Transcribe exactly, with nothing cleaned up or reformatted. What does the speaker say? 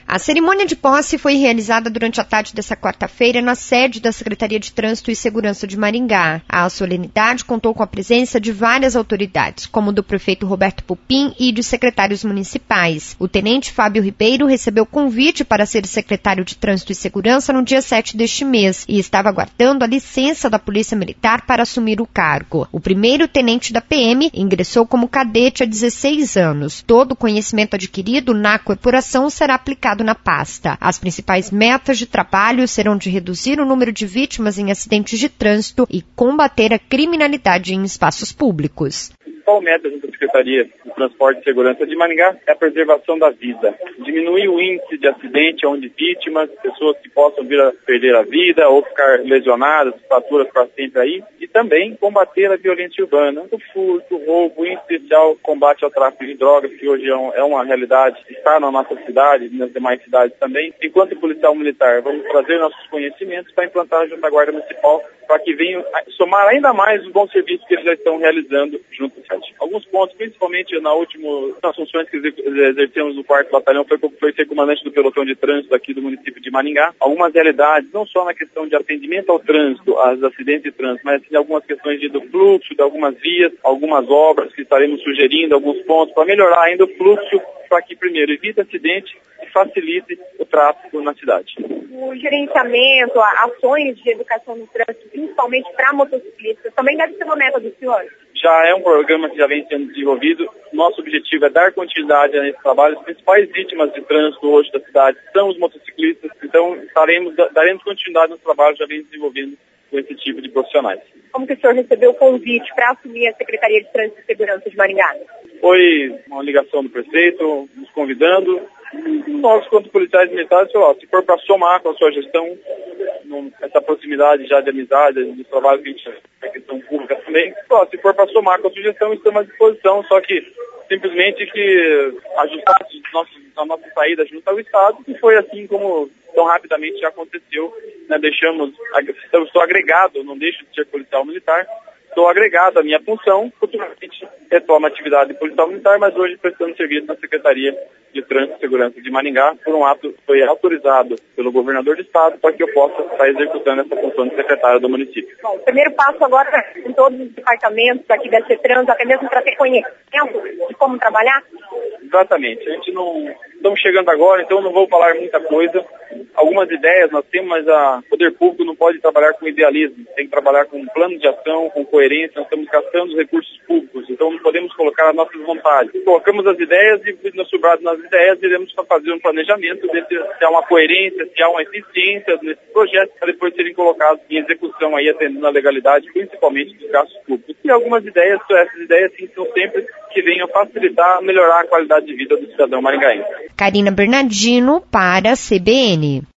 A cerimônia de posse foi realizada durante a tarde desta quarta-feira na sede da Secretaria de Trânsito e Segurança de Maringá. A solenidade contou com a presença de várias autoridades, como do prefeito Roberto Pupim e de secretários municipais. O tenente Fábio Ribeiro recebeu convite para ser secretário de Trânsito e Segurança no dia sete deste mês e estava aguardando a licença da Polícia Militar para assumir o cargo. O primeiro tenente da P M ingressou como cadete há dezesseis anos. Todo o conhecimento adquirido na corporação será aplicado na pasta. As principais metas de trabalho serão de reduzir o número de vítimas em acidentes de trânsito e combater a criminalidade em espaços públicos. A principal meta da Secretaria de Transporte e Segurança de Maringá é a preservação da vida. Diminuir o índice de acidente onde vítimas, pessoas que possam vir a perder a vida ou ficar lesionadas, fraturas para sempre aí, e também combater a violência urbana, o furto, o roubo, em especial combate ao tráfico de drogas, que hoje é uma realidade, está na nossa cidade e nas demais cidades também. Enquanto policial militar, vamos trazer nossos conhecimentos para implantar junto à Guarda Municipal, para que venham somar ainda mais os bons serviços que eles já estão realizando junto ao site. Alguns pontos, principalmente na última, nas funções que exercemos no quarto Batalhão, foi, foi ser comandante do pelotão de trânsito aqui do município de Maringá. Algumas realidades, não só na questão de atendimento ao trânsito, aos acidentes de trânsito, mas sim algumas questões de, do fluxo de algumas vias, algumas obras que estaremos sugerindo, alguns pontos para melhorar ainda o fluxo, para que, primeiro, evite acidente e facilite o tráfego na cidade. O gerenciamento, ações de educação no trânsito, principalmente para motociclistas, também deve ser uma meta do senhor? Já é um programa que já vem sendo desenvolvido. Nosso objetivo é dar continuidade a esse trabalho. As principais vítimas de trânsito hoje da cidade são os motociclistas, então estaremos, daremos continuidade no trabalho que já vem desenvolvendo com esse tipo de profissionais. Como que o senhor recebeu o convite para assumir a Secretaria de Trânsito e Segurança de Maringá? Foi uma ligação do prefeito, nos convidando. Nós, quanto policiais militares, se for para somar com a sua gestão, essa proximidade já de amizade, de trabalho que a gente faz na questão pública também, se for para somar com a sua gestão, estamos à disposição, só que simplesmente que ajustar a nossa saída junto ao Estado, e foi assim como tão rapidamente já aconteceu, né? Deixamos, estou agregado, não deixo de ser policial militar, estou agregado à minha função, futuramente retomo a atividade de policial militar, mas hoje prestando serviço na Secretaria de Trânsito e Segurança de Maringá, por um ato que foi autorizado pelo governador do estado para que eu possa estar executando essa função de secretário do município. Bom, o primeiro passo agora em todos os departamentos aqui da CETRANS, até mesmo para ter conhecimento de como trabalhar? Exatamente. A gente não... Estamos chegando agora, então não vou falar muita coisa. Algumas ideias nós temos, mas o poder público não pode trabalhar com idealismo. Tem que trabalhar com um plano de ação, com coerência. Nós estamos gastando os recursos públicos, então não podemos colocar as nossas vontades. Colocamos as ideias e, no sobrado nas ideias, iremos fazer um planejamento, ver se há uma coerência, se há uma eficiência nesse projeto, para depois serem colocados em execução, aí, atendendo a legalidade, principalmente dos gastos públicos. E algumas ideias, essas ideias sim, são sempre que venham facilitar, melhorar a qualidade de vida do cidadão maringaense. Karina Bernardino para a C B N.